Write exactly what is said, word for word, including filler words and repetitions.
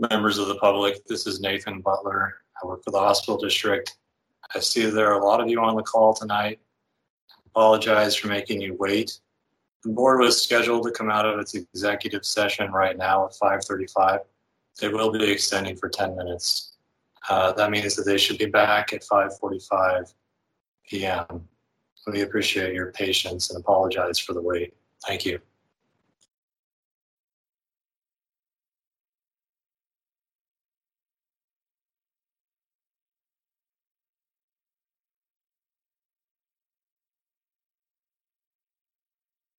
Members of the public, this is Nathan Butler. I work for the hospital district. I see there are a lot of you on the call tonight. I apologize for making you wait. The board was scheduled to come out of its executive session right now at five thirty-five. They will be extending for ten minutes. Uh, that means that they should be back at five forty-five p m We appreciate your patience and apologize for the wait. Thank you.